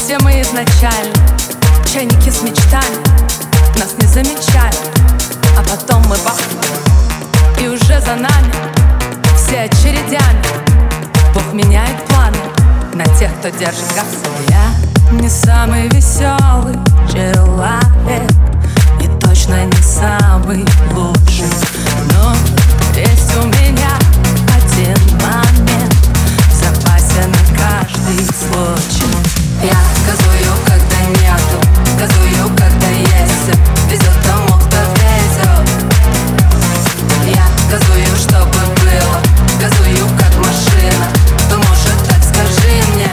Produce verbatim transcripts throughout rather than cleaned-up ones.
где мы изначально, чайники с мечтами нас не замечают, а потом мы бах, и уже за нами все очередями. Бог меняет планы на тех, кто держит газ. Я не самый веселый человек и точно не самый лучший, но есть у меня один момент в запасе на каждый случай. Я газую, когда нету, газую, когда есть. Везет тому, кто везет. Я газую, чтобы было, газую, как машина. Кто может, так скажи мне.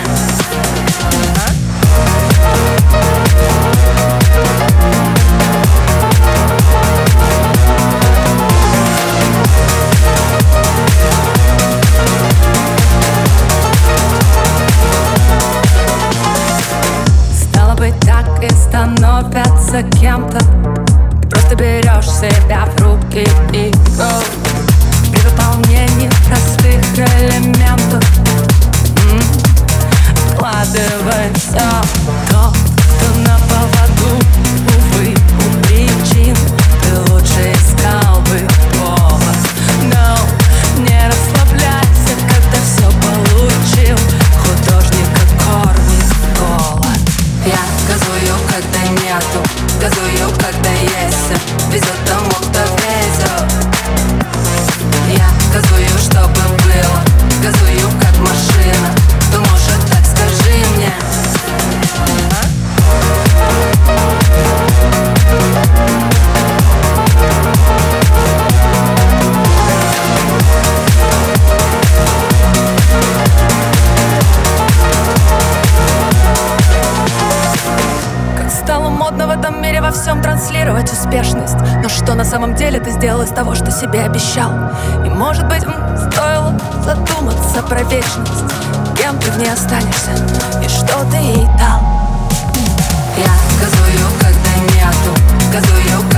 Стало быть, так и становятся кем-то. Просто берешь себя в руки и go. При выполнении простых элементов м-м, вкладывай все. Тот, кто на поводу, увы, у причин, ты лучше искал бы повод. Но не расслабляйся, когда все получил. Художника кормит голод. Я газую, когда нету, газую, когда есть. Везет тому, кто везет. Я газую, чтобы было, газую, как машина. Кто может, так скажи мне. Как стало модно в этом мире во всем транслировать успешность. Но что на самом деле ты сделал из того, что себе обещал? И может быть, м, стоило задуматься про вечность. Кем ты в ней останешься и что ты ей дал? Я газую, когда нету, газую,